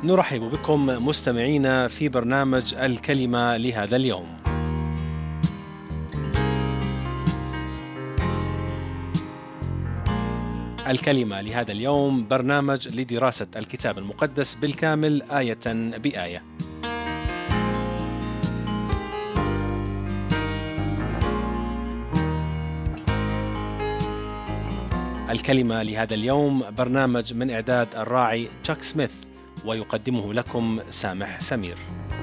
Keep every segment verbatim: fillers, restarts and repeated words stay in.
نرحب بكم مستمعينا في برنامج الكلمة لهذا اليوم. الكلمة لهذا اليوم برنامج لدراسة الكتاب المقدس بالكامل آية بآية. الكلمة لهذا اليوم برنامج من إعداد الراعي تشاك سميث، ويقدمه لكم سامح سمير.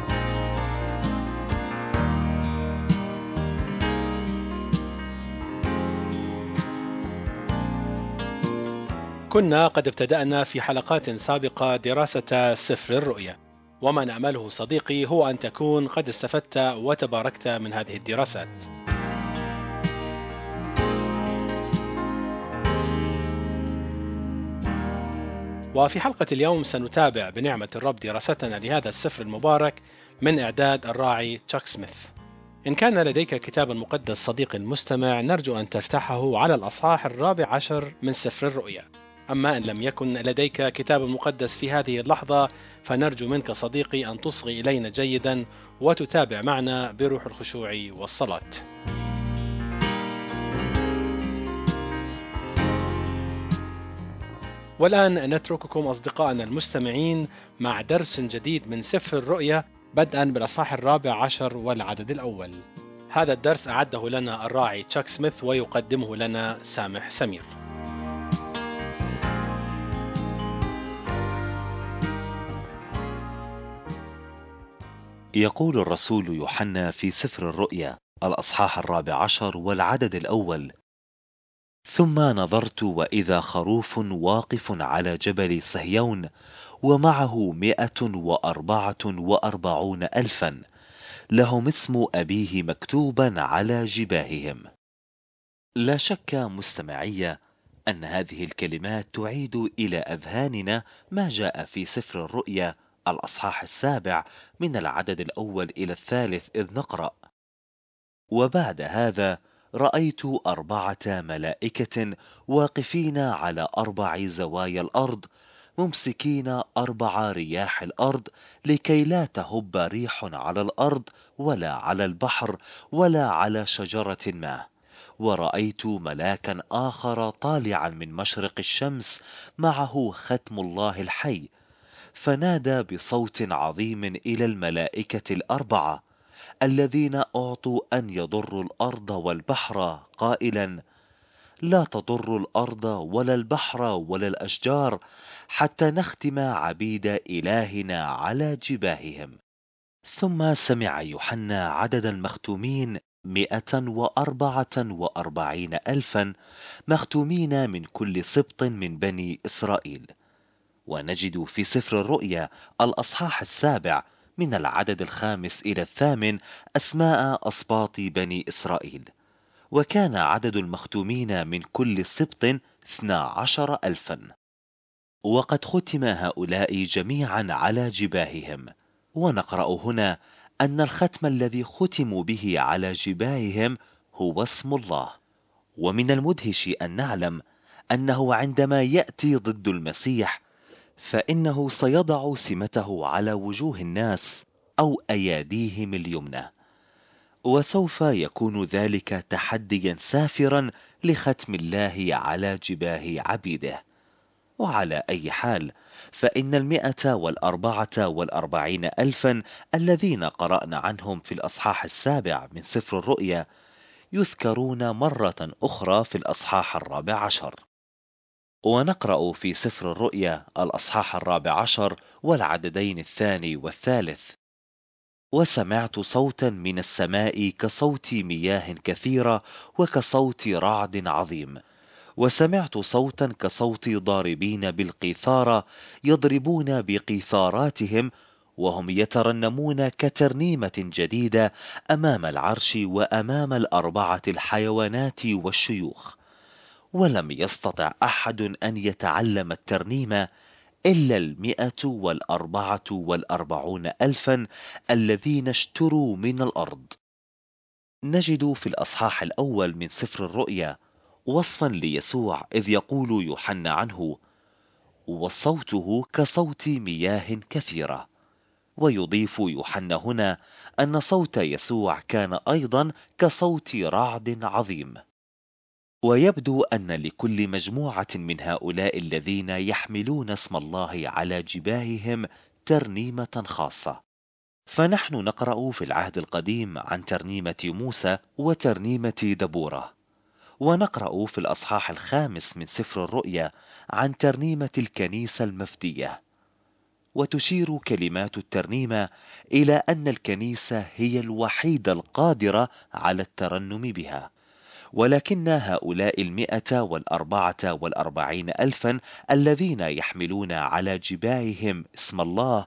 كنا قد ابتدأنا في حلقات سابقة دراسة سفر الرؤيا، وما نأمله صديقي هو أن تكون قد استفدت وتباركت من هذه الدراسات. وفي حلقة اليوم سنتابع بنعمة الرب دراستنا لهذا السفر المبارك من إعداد الراعي تشاك سميث. إن كان لديك كتاب مقدس صديقي المستمع، نرجو أن تفتحه على الأصحاح الرابع عشر من سفر الرؤيا. أما إن لم يكن لديك كتاب مقدس في هذه اللحظة، فنرجو منك صديقي أن تصغي إلينا جيدا وتتابع معنا بروح الخشوع والصلاة. والآن نترككم أصدقائنا المستمعين مع درس جديد من سفر الرؤيا، بدءا بالأصحاح الرابع عشر والعدد الأول. هذا الدرس أعده لنا الراعي تشاك سميث، ويقدمه لنا سامح سمير. يقول الرسول يوحنا في سفر الرؤيا الأصحاح الرابع عشر والعدد الأول: ثم نظرت وإذا خروف واقف على جبل صهيون ومعه مئة وأربعة وأربعون ألفا لهم اسم أبيه مكتوبا على جباههم. لا شك مستمعي أن هذه الكلمات تعيد إلى أذهاننا ما جاء في سفر الرؤيا الأصحاح السابع من العدد الأول إلى الثالث، إذ نقرأ: وبعد هذا رأيت أربعة ملائكة واقفين على أربع زوايا الأرض، ممسكين أربع رياح الأرض، لكي لا تهب ريح على الأرض ولا على البحر ولا على شجرة ما. ورأيت ملاكا آخر طالعا من مشرق الشمس، معه ختم الله الحي، فنادى بصوت عظيم إلى الملائكة الأربعة الذين أعطوا أن يضروا الأرض والبحر، قائلا: لا تضروا الأرض ولا البحر ولا الأشجار، حتى نختم عبيد إلهنا على جباههم. ثم سمع يوحنا عدد المختومين مئة وأربعة وأربعين ألفا، مختومين من كل سبط من بني إسرائيل. ونجد في سفر الرؤيا الأصحاح السابع من العدد الخامس إلى الثامن أسماء أسباط بني إسرائيل، وكان عدد المختومين من كل سبط اثنا عشر ألفا. وقد ختم هؤلاء جميعا على جباههم. ونقرأ هنا أن الختم الذي ختموا به على جباههم هو اسم الله. ومن المدهش أن نعلم أنه عندما يأتي ضد المسيح فإنه سيضع سمته على وجوه الناس أو أياديهم اليمنى، وسوف يكون ذلك تحديا سافرا لختم الله على جباه عبيده. وعلى أي حال، فإن المئة والأربعة والأربعين ألفا الذين قرأنا عنهم في الأصحاح السابع من سفر الرؤيا يذكرون مرة أخرى في الأصحاح الرابع عشر. ونقرأ في سفر الرؤيا الأصحاح الرابع عشر والعددين الثاني والثالث: وسمعت صوتا من السماء كصوت مياه كثيرة وكصوت رعد عظيم، وسمعت صوتا كصوت ضاربين بالقيثارة يضربون بقيثاراتهم، وهم يترنمون كترنيمة جديدة أمام العرش وأمام الأربعة الحيوانات والشيوخ. ولم يستطع أحد أن يتعلم الترنيمة إلا المئة والأربعة والأربعون ألفا الذين اشتروا من الأرض. نجد في الأصحاح الأول من سفر الرؤيا وصفا ليسوع، إذ يقول يوحنا عنه: وصوته كصوت مياه كثيرة. ويضيف يوحنا هنا أن صوت يسوع كان أيضا كصوت رعد عظيم. ويبدو أن لكل مجموعة من هؤلاء الذين يحملون اسم الله على جباههم ترنيمة خاصة. فنحن نقرأ في العهد القديم عن ترنيمة موسى وترنيمة دبورة، ونقرأ في الأصحاح الخامس من سفر الرؤيا عن ترنيمة الكنيسة المفدية. وتشير كلمات الترنيمة إلى أن الكنيسة هي الوحيدة القادرة على الترنم بها، ولكن هؤلاء المئة والأربعة والأربعين ألفا الذين يحملون على جباههم اسم الله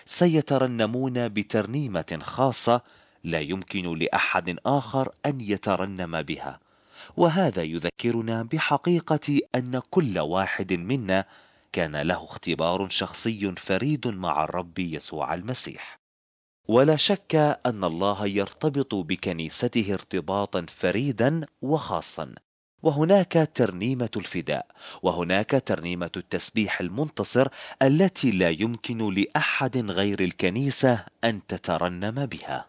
سيترنمون بترنيمة خاصة لا يمكن لأحد آخر أن يترنم بها. وهذا يذكرنا بحقيقة أن كل واحد منا كان له اختبار شخصي فريد مع الرب يسوع المسيح. ولا شك أن الله يرتبط بكنيسته ارتباطا فريدا وخاصا. وهناك ترنيمة الفداء، وهناك ترنيمة التسبيح المنتصر التي لا يمكن لأحد غير الكنيسة أن تترنم بها.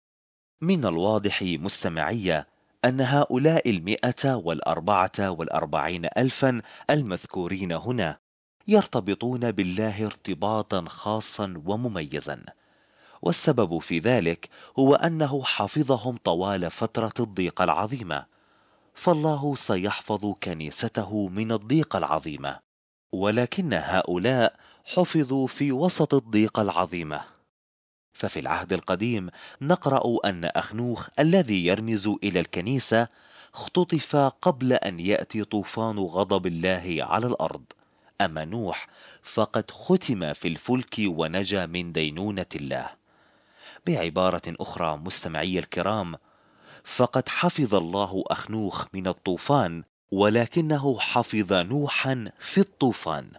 من الواضح مستمعية أن هؤلاء المئة والأربعة والأربعين ألفا المذكورين هنا يرتبطون بالله ارتباطا خاصا ومميزا. والسبب في ذلك هو أنه حفظهم طوال فترة الضيقة العظيمة. فالله سيحفظ كنيسته من الضيقة العظيمة، ولكن هؤلاء حفظوا في وسط الضيقة العظيمة. ففي العهد القديم نقرأ أن أخنوخ الذي يرمز إلى الكنيسة اختطف قبل أن يأتي طوفان غضب الله على الأرض. أما نوح فقد ختم في الفلك ونجا من دينونة الله. بعبارة أخرى مستمعي الكرام، فقد حفظ الله أخنوخ من الطوفان، ولكنه حفظ نوحا في الطوفان.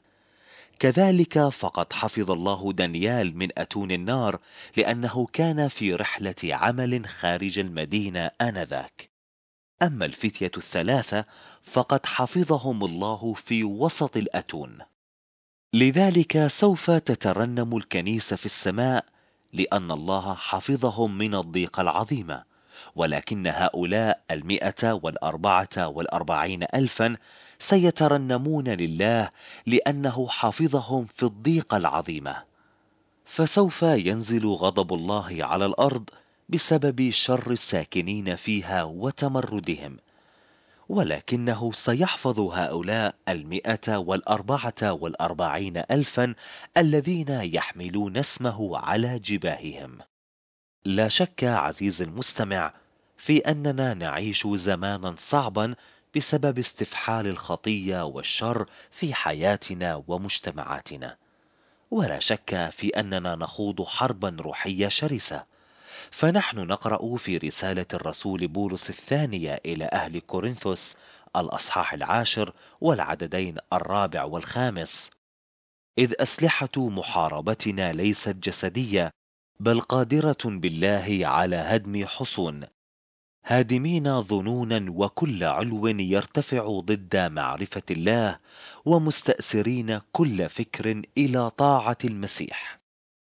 كذلك فقد حفظ الله دانيال من أتون النار، لأنه كان في رحلة عمل خارج المدينة آنذاك. أما الفتية الثلاثة فقد حفظهم الله في وسط الأتون. لذلك سوف تترنم الكنيسة في السماء، لأن الله حفظهم من الضيقة العظيمة. ولكن هؤلاء المئة والأربعة والأربعين ألفا سيترنمون لله لأنه حفظهم في الضيقة العظيمة. فسوف ينزل غضب الله على الأرض بسبب شر الساكنين فيها وتمردهم، ولكنه سيحفظ هؤلاء المئة والأربعة والأربعين ألفا الذين يحملون اسمه على جباههم. لا شك عزيزي المستمع في أننا نعيش زمانا صعبا بسبب استفحال الخطية والشر في حياتنا ومجتمعاتنا. ولا شك في أننا نخوض حربا روحية شرسة. فنحن نقرأ في رسالة الرسول بولس الثانية إلى أهل كورنثوس الأصحاح العاشر والعددين الرابع والخامس: إذ أسلحة محاربتنا ليست جسدية، بل قادرة بالله على هدم حصون، هادمين ظنونا وكل علو يرتفع ضد معرفة الله، ومستأسرين كل فكر إلى طاعة المسيح.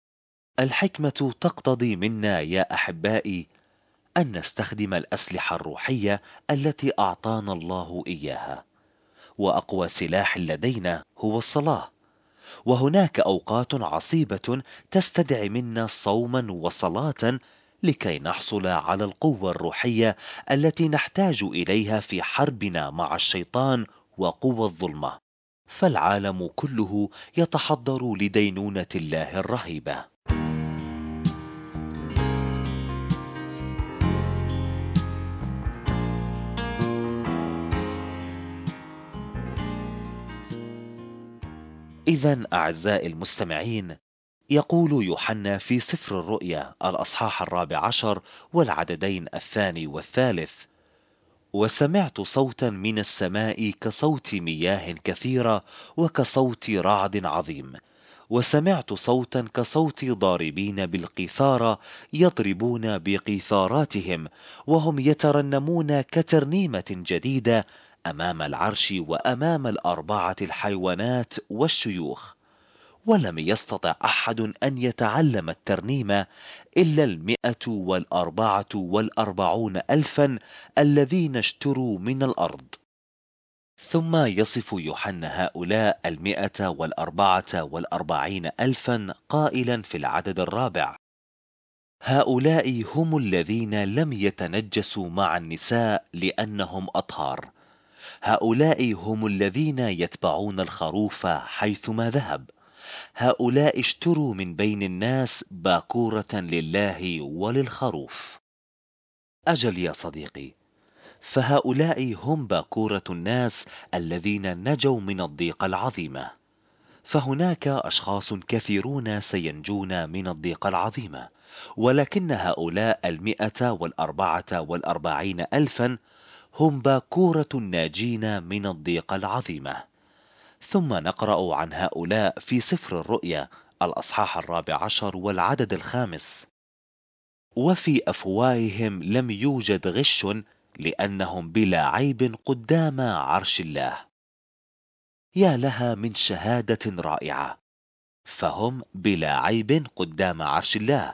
الحكمة تقتضي منا يا أحبائي أن نستخدم الأسلحة الروحية التي أعطانا الله إياها. وأقوى سلاح لدينا هو الصلاة. وهناك أوقات عصيبة تستدعي منا صوما وصلاة لكي نحصل على القوة الروحية التي نحتاج إليها في حربنا مع الشيطان وقوى الظلمة. فالعالم كله يتحضر لدينونة الله الرهيبة. إذن أعزائي المستمعين، يقول يوحنا في سفر الرؤيا الأصحاح الرابع عشر والعددين الثاني والثالث: وسمعت صوتا من السماء كصوت مياه كثيرة وكصوت رعد عظيم، وسمعت صوتا كصوت ضاربين بالقيثارة يضربون بقيثاراتهم، وهم يترنمون كترنيمة جديدة: أمام العرش وأمام الأربعة الحيوانات والشيوخ. ولم يستطع أحد أن يتعلم الترنيمة إلا المئة والأربعة والأربعون ألفا الذين اشتروا من الأرض. ثم يصف يوحنا هؤلاء المئة والأربعة والأربعين ألفا قائلا في العدد الرابع: هؤلاء هم الذين لم يتنجسوا مع النساء لأنهم أطهار، هؤلاء هم الذين يتبعون الخروف حيثما ذهب، هؤلاء اشتروا من بين الناس باكورة لله وللخروف. أجل يا صديقي، فهؤلاء هم باكورة الناس الذين نجوا من الضيقة العظيمة. فهناك أشخاص كثيرون سينجون من الضيقة العظيمة، ولكن هؤلاء المئة والأربعة والأربعين ألفا هم باكورة الناجين من الضيقة العظيمة. ثم نقرأ عن هؤلاء في سفر الرؤيا الأصحاح الرابع عشر والعدد الخامس: وفي أفواههم لم يوجد غش، لأنهم بلا عيب قدام عرش الله. يا لها من شهادة رائعة! فهم بلا عيب قدام عرش الله،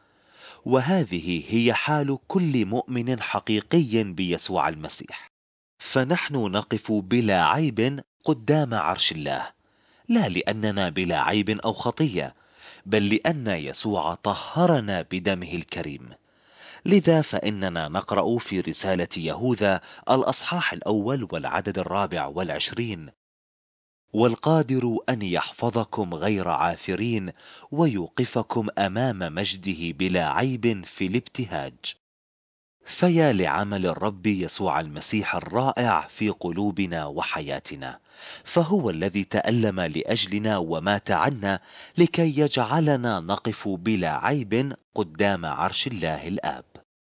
وهذه هي حال كل مؤمن حقيقي بيسوع المسيح. فنحن نقف بلا عيب قدام عرش الله، لا لأننا بلا عيب أو خطية، بل لأن يسوع طهرنا بدمه الكريم. لذا فإننا نقرأ في رسالة يهوذا الأصحاح الأول والعدد الرابع والعشرين: والقادر أن يحفظكم غير عاثرين ويوقفكم أمام مجده بلا عيب في الابتهاج. فيا لعمل الرب يسوع المسيح الرائع في قلوبنا وحياتنا، فهو الذي تألم لأجلنا ومات عنا لكي يجعلنا نقف بلا عيب قدام عرش الله الآب.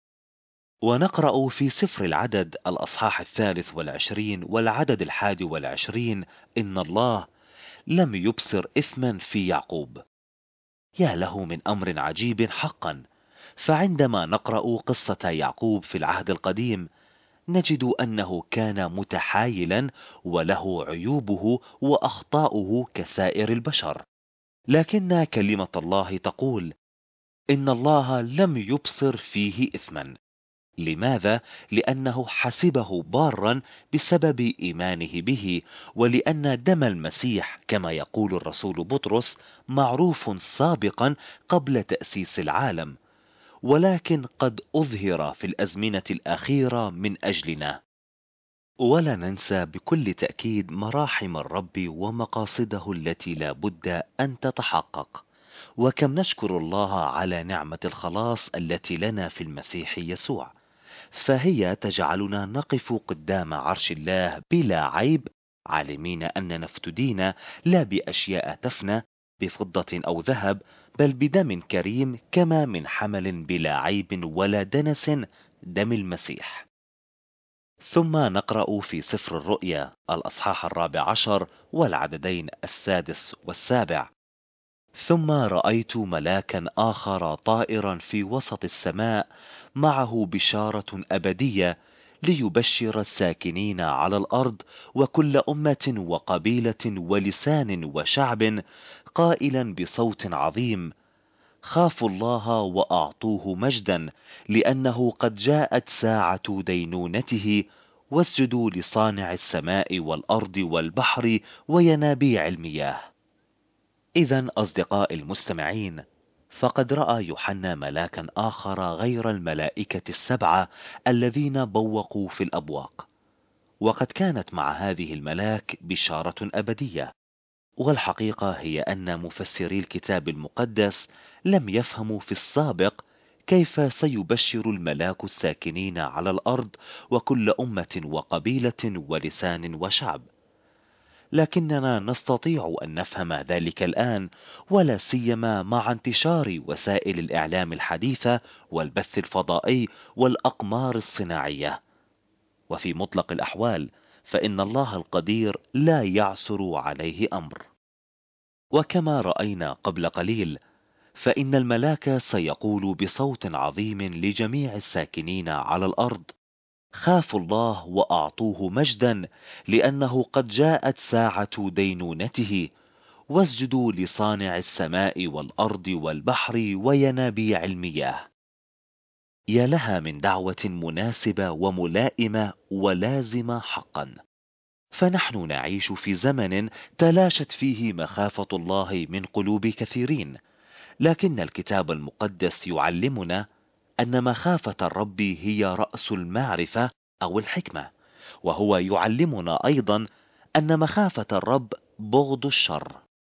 ونقرأ في سفر العدد الأصحاح الثالث والعشرين والعدد الحادي والعشرين: إن الله لم يبصر إثما في يعقوب. يا له من أمر عجيب حقا! فعندما نقرأ قصة يعقوب في العهد القديم نجد أنه كان متحايلا وله عيوبه وأخطاؤه كسائر البشر، لكن كلمة الله تقول إن الله لم يبصر فيه إثما. لماذا؟ لأنه حسبه بارا بسبب إيمانه به، ولأن دم المسيح كما يقول الرسول بطرس معروف سابقا قبل تأسيس العالم، ولكن قد أظهر في الأزمنة الأخيرة من أجلنا. ولا ننسى بكل تأكيد مراحم الرب ومقاصده التي لا بد أن تتحقق، وكم نشكر الله على نعمة الخلاص التي لنا في المسيح يسوع، فهي تجعلنا نقف قدام عرش الله بلا عيب، عالمين أننا افتدينا لا بأشياء تفنى بفضة أو ذهب، بل بدم كريم كما من حمل بلا عيب ولا دنس، دم المسيح. ثم نقرأ في سفر الرؤيا الأصحاح الرابع عشر والعددين السادس والسابع: ثم رأيت ملاكا آخر طائرا في وسط السماء معه بشارة أبدية ليبشر الساكنين على الأرض وكل أمة وقبيلة ولسان وشعب، قائلا بصوت عظيم: خافوا الله وأعطوه مجدا، لأنه قد جاءت ساعة دينونته، واسجدوا لصانع السماء والأرض والبحر وينابيع المياه. إذن أصدقاء المستمعين، فقد رأى يوحنا ملاكا آخر غير الملائكة السبعة الذين بوقوا في الأبواق، وقد كانت مع هذه الملاك بشارة أبدية. والحقيقة هي أن مفسري الكتاب المقدس لم يفهموا في السابق كيف سيبشر الملاك الساكنين على الأرض وكل أمة وقبيلة ولسان وشعب، لكننا نستطيع أن نفهم ذلك الآن، ولا سيما مع انتشار وسائل الإعلام الحديثة والبث الفضائي والأقمار الصناعية. وفي مطلق الأحوال فإن الله القدير لا يعثر عليه أمر. وكما رأينا قبل قليل، فإن الملاك سيقول بصوت عظيم لجميع الساكنين على الأرض: خافوا الله وأعطوه مجدا لأنه قد جاءت ساعة دينونته، واسجدوا لصانع السماء والأرض والبحر وينابيع المياه. يا لها من دعوة مناسبة وملائمة ولازمة حقا. فنحن نعيش في زمن تلاشت فيه مخافة الله من قلوب كثيرين، لكن الكتاب المقدس يعلمنا أن مخافة الرب هي رأس المعرفة أو الحكمة، وهو يعلمنا أيضا أن مخافة الرب بغض الشر.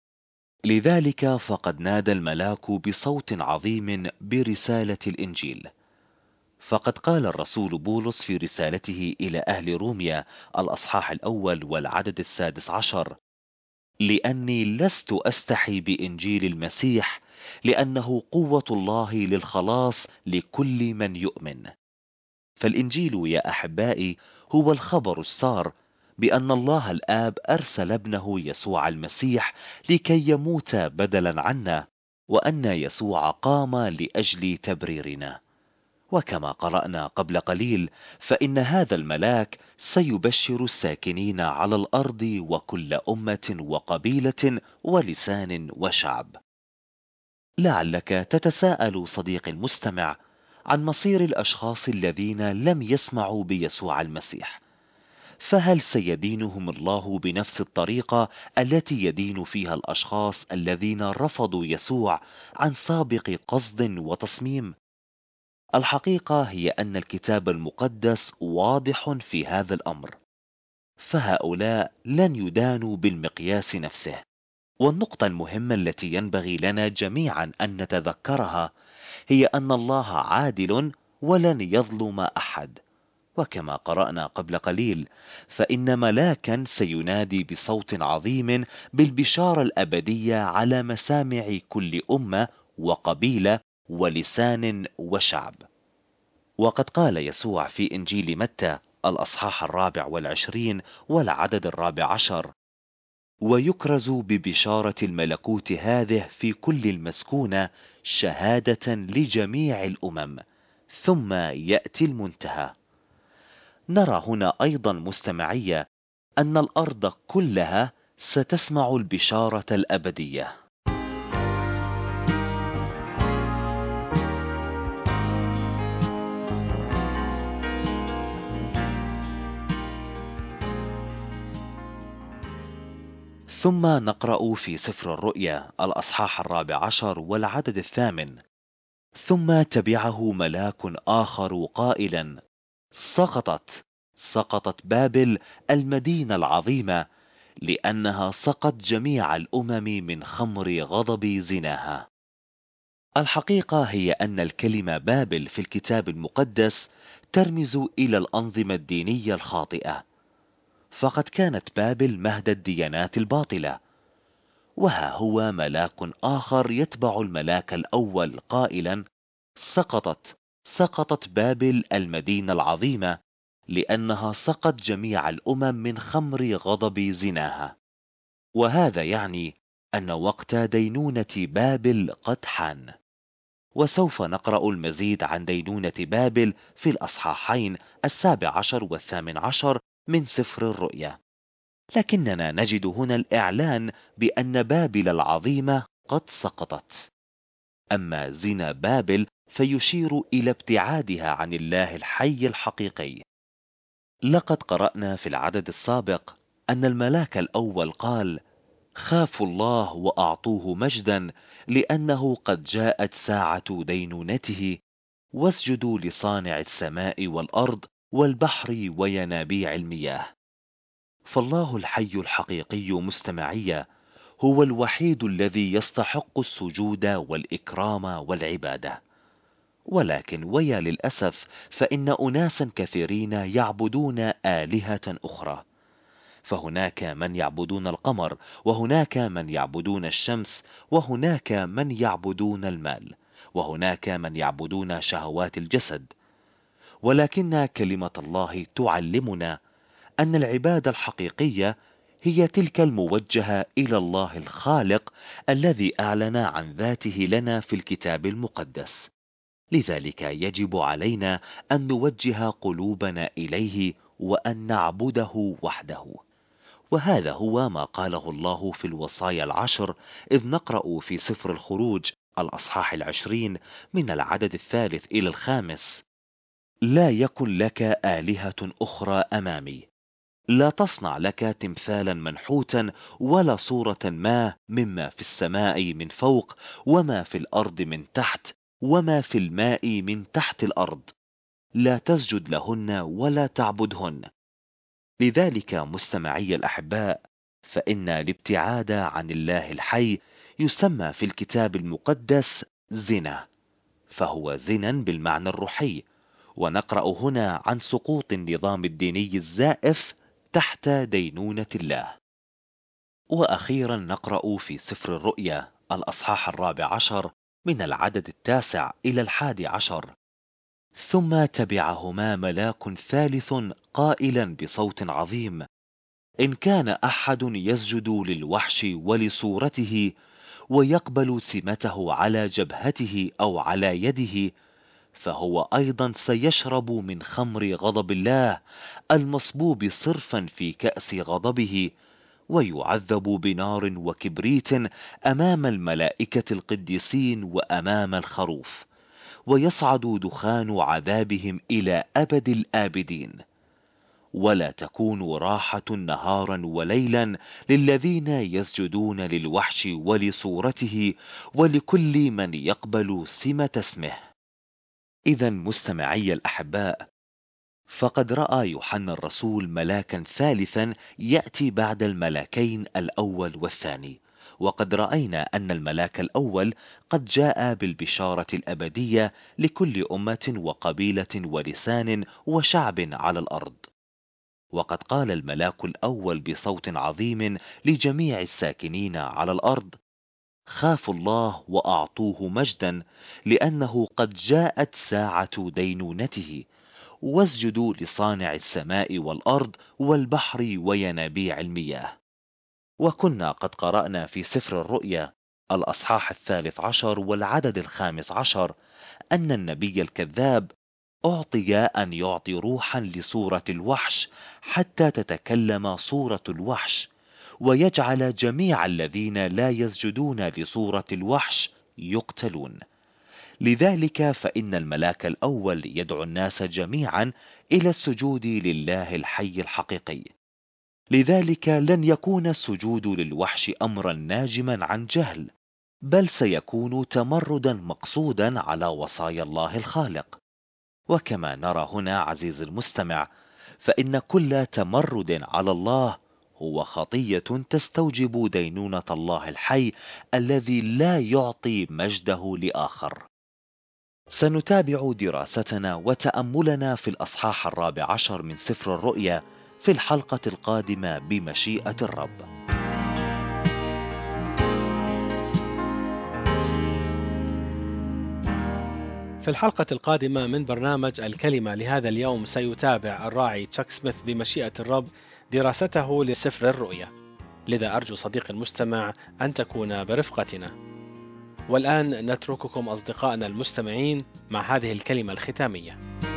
لذلك فقد نادى الملاك بصوت عظيم برسالة الإنجيل. فقد قال الرسول بولس في رسالته إلى أهل روميا الأصحاح الأول والعدد السادس عشر: لأني لست أستحي بإنجيل المسيح، لأنه قوة الله للخلاص لكل من يؤمن. فالإنجيل يا أحبائي هو الخبر السار بأن الله الآب أرسل ابنه يسوع المسيح لكي يموت بدلا عنا، وأن يسوع قام لأجل تبريرنا. وكما قرأنا قبل قليل، فإن هذا الملاك سيبشر الساكنين على الأرض وكل أمة وقبيلة ولسان وشعب. لعلك تتساءل صديقي المستمع عن مصير الأشخاص الذين لم يسمعوا بيسوع المسيح، فهل سيدينهم الله بنفس الطريقة التي يدين فيها الأشخاص الذين رفضوا يسوع عن سابق قصد وتصميم؟ الحقيقة هي أن الكتاب المقدس واضح في هذا الأمر، فهؤلاء لن يدانوا بالمقياس نفسه. والنقطة المهمة التي ينبغي لنا جميعا أن نتذكرها هي أن الله عادل ولن يظلم أحد. وكما قرأنا قبل قليل، فإن ملاكا سينادي بصوت عظيم بالبشارة الأبدية على مسامع كل أمة وقبيلة ولسان وشعب. وقد قال يسوع في إنجيل متى الأصحاح الرابع والعشرين والعدد الرابع عشر: ويكرز ببشارة الملكوت هذه في كل المسكونة شهادة لجميع الأمم، ثم يأتي المنتهى. نرى هنا أيضا مستمعية أن الأرض كلها ستسمع البشارة الأبدية. ثم نقرأ في سفر الرؤيا الأصحاح الرابع عشر والعدد الثامن: ثم تبعه ملاك آخر قائلا: سقطت سقطت بابل المدينة العظيمة، لأنها سقت جميع الأمم من خمر غضب زناها. الحقيقة هي أن الكلمة بابل في الكتاب المقدس ترمز إلى الأنظمة الدينية الخاطئة، فقد كانت بابل مهد الديانات الباطلة. وها هو ملاك آخر يتبع الملاك الأول قائلا: سقطت سقطت بابل المدينة العظيمة، لأنها سقت جميع الأمم من خمر غضب زناها. وهذا يعني أن وقت دينونة بابل قد حان. وسوف نقرأ المزيد عن دينونة بابل في الأصحاحين السابع عشر والثامن عشر من سفر الرؤيا، لكننا نجد هنا الإعلان بأن بابل العظيمة قد سقطت. أما زنا بابل فيشير إلى ابتعادها عن الله الحي الحقيقي. لقد قرأنا في العدد السابق أن الملاك الأول قال: خافوا الله وأعطوه مجدا، لأنه قد جاءت ساعة دينونته، واسجدوا لصانع السماء والأرض والبحر وينابيع المياه. فالله الحي الحقيقي مستمعية هو الوحيد الذي يستحق السجود والإكرام والعبادة. ولكن ويا للأسف فإن أناسا كثيرين يعبدون آلهة أخرى، فهناك من يعبدون القمر، وهناك من يعبدون الشمس، وهناك من يعبدون المال، وهناك من يعبدون شهوات الجسد. ولكن كلمة الله تعلمنا أن العبادة الحقيقية هي تلك الموجهة إلى الله الخالق الذي أعلن عن ذاته لنا في الكتاب المقدس. لذلك يجب علينا أن نوجه قلوبنا إليه وأن نعبده وحده. وهذا هو ما قاله الله في الوصايا العشر، إذ نقرأ في سفر الخروج الأصحاح العشرين من العدد الثالث إلى الخامس: لا يكن لك آلهة أخرى أمامي، لا تصنع لك تمثالا منحوتا ولا صورة ما مما في السماء من فوق وما في الأرض من تحت وما في الماء من تحت الأرض، لا تسجد لهن ولا تعبدهن. لذلك مستمعي الأحباء، فإن الابتعاد عن الله الحي يسمى في الكتاب المقدس زنا، فهو زنا بالمعنى الروحي. ونقرأ هنا عن سقوط النظام الديني الزائف تحت دينونة الله. وأخيرا نقرأ في سفر الرؤيا الأصحاح الرابع عشر من العدد التاسع إلى الحادي عشر: ثم تبعهما ملاك ثالث قائلا بصوت عظيم: إن كان أحد يسجد للوحش ولصورته ويقبل سمته على جبهته أو على يده، فهو أيضا سيشرب من خمر غضب الله المصبوب صرفا في كأس غضبه، ويعذب بنار وكبريت أمام الملائكة القديسين وأمام الخروف، ويصعد دخان عذابهم إلى أبد الآبدين. ولا تكون راحة نهارا وليلا للذين يسجدون للوحش ولصورته ولكل من يقبل سمة اسمه. إذا مستمعي الأحباء، فقد رأى يوحنا الرسول ملاكا ثالثا يأتي بعد الملاكين الأول والثاني، وقد رأينا أن الملاك الأول قد جاء بالبشارة الأبدية لكل أمة وقبيلة ولسان وشعب على الأرض. وقد قال الملاك الأول بصوت عظيم لجميع الساكنين على الأرض: خافوا الله وأعطوه مجدا، لأنه قد جاءت ساعة دينونته، واسجدوا لصانع السماء والأرض والبحر وينابيع المياه. وكنا قد قرأنا في سفر الرؤيا الأصحاح الثالث عشر والعدد الخامس عشر أن النبي الكذاب أعطي أن يعطي روحا لصورة الوحش حتى تتكلم صورة الوحش، ويجعل جميع الذين لا يسجدون لصورة الوحش يقتلون. لذلك فإن الملاك الأول يدعو الناس جميعا إلى السجود لله الحي الحقيقي. لذلك لن يكون السجود للوحش أمرا ناجما عن جهل، بل سيكون تمردا مقصودا على وصايا الله الخالق. وكما نرى هنا عزيز المستمع، فإن كل تمرد على الله هو خطية تستوجب دينونة الله الحي الذي لا يعطي مجده لآخر. سنتابع دراستنا وتأملنا في الأصحاح الرابع عشر من سفر الرؤيا في الحلقة القادمة بمشيئة الرب. في الحلقة القادمة من برنامج الكلمة لهذا اليوم سيتابع الراعي تشاك سميث بمشيئة الرب دراسته لسفر الرؤيا، لذا أرجو صديقي المستمع أن تكون برفقتنا. والآن نترككم أصدقائنا المستمعين مع هذه الكلمة الختامية.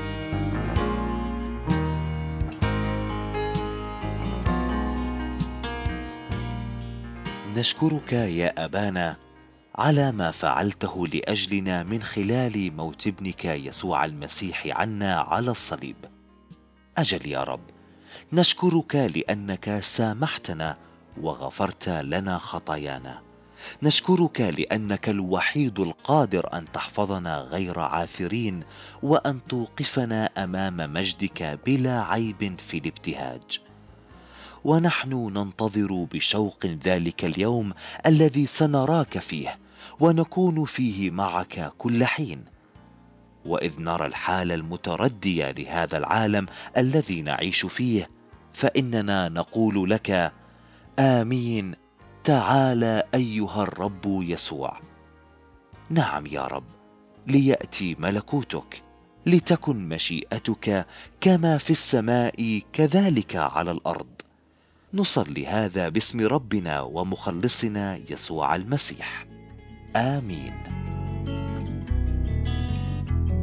نشكرك يا أبانا على ما فعلته لأجلنا من خلال موت ابنك يسوع المسيح عنا على الصليب. أجل يا رب، نشكرك لأنك سامحتنا وغفرت لنا خطايانا. نشكرك لأنك الوحيد القادر أن تحفظنا غير عاثرين وأن توقفنا أمام مجدك بلا عيب في الابتهاج. ونحن ننتظر بشوق ذلك اليوم الذي سنراك فيه ونكون فيه معك كل حين. وإذ نرى الحال المتردية لهذا العالم الذي نعيش فيه، فإننا نقول لك: آمين، تعالى أيها الرب يسوع. نعم يا رب، ليأتي ملكوتك، لتكن مشيئتك كما في السماء كذلك على الأرض. نصلي هذا باسم ربنا ومخلصنا يسوع المسيح. آمين.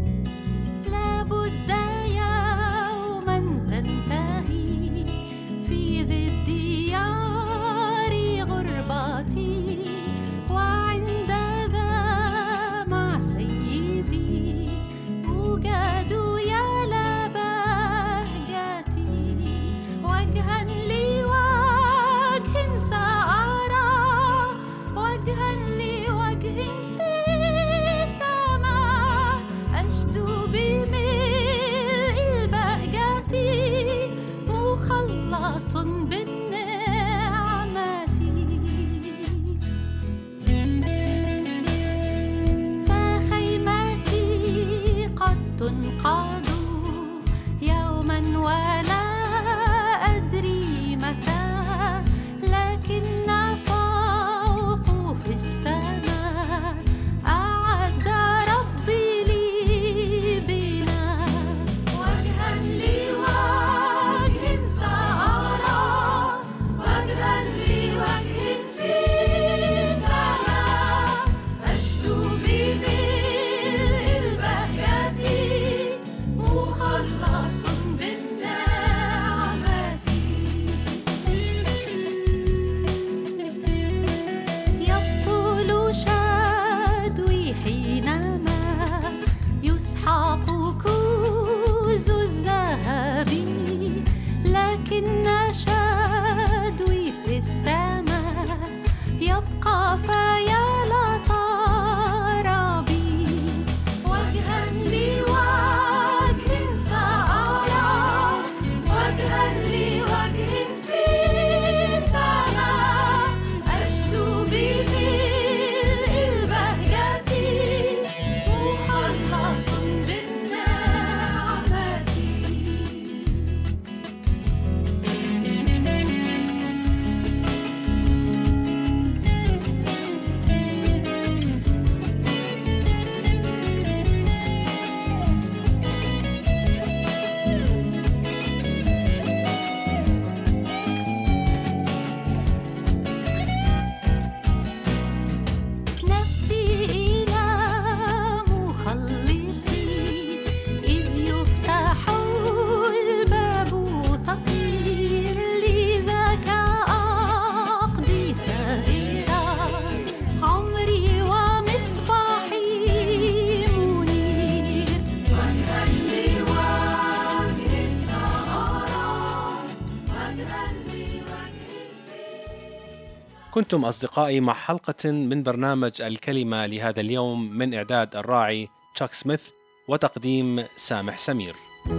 كنتم أصدقائي مع حلقة من برنامج الكلمة لهذا اليوم من إعداد الراعي تشاك سميث وتقديم سامح سمير.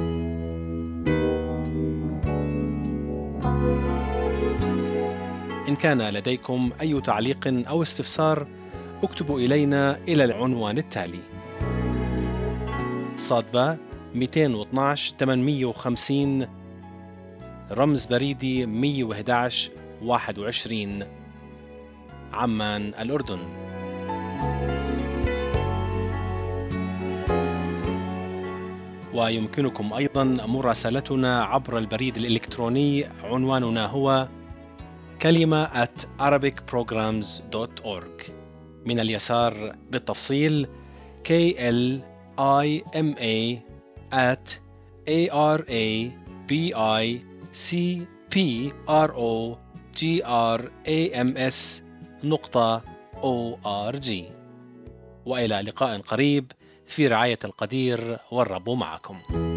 إن كان لديكم أي تعليق أو استفسار اكتبوا إلينا إلى العنوان التالي: صادبة مئتين واثناشر ثمانمئة وخمسين، رمز بريدي مئة وأحد عشر واحد وعشرين، عمان الأردن. ويمكنكم أيضا مراسلتنا عبر البريد الإلكتروني، عنواننا هو كلمة at arabic programs dot org. من اليسار بالتفصيل K L I M A at A R A B I C P R O G R A M S نقطة O R G. وإلى لقاء قريب في رعاية القدير، والرب معكم.